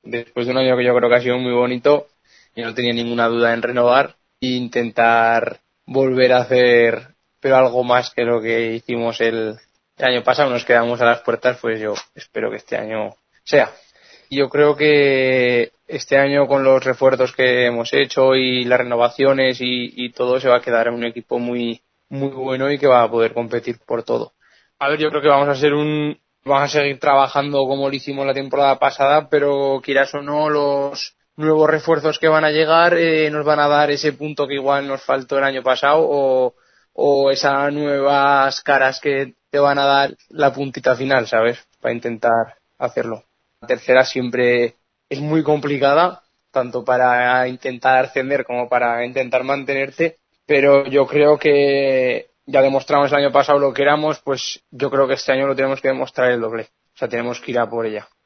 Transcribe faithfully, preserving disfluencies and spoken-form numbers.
después de un año que yo creo que ha sido muy bonito, yo no tenía ninguna duda en renovar e intentar volver a hacer, pero algo más que lo que hicimos el, el año pasado. Nos quedamos a las puertas, pues yo espero que este año sea. Yo creo que este año, con los refuerzos que hemos hecho y las renovaciones y, y todo, se va a quedar un equipo muy muy bueno y que va a poder competir por todo. A ver, yo creo que vamos a ser un vamos a seguir trabajando como lo hicimos la temporada pasada, pero quieras o no, los nuevos refuerzos que van a llegar eh, nos van a dar ese punto que igual nos faltó el año pasado, o, o esas nuevas caras que te van a dar la puntita final, ¿sabes? Para intentar hacerlo. La tercera siempre es muy complicada, tanto para intentar ascender como para intentar mantenerte, pero yo creo que ya demostramos el año pasado lo que éramos, pues yo creo que este año lo tenemos que demostrar el doble. O sea, tenemos que ir a por ella.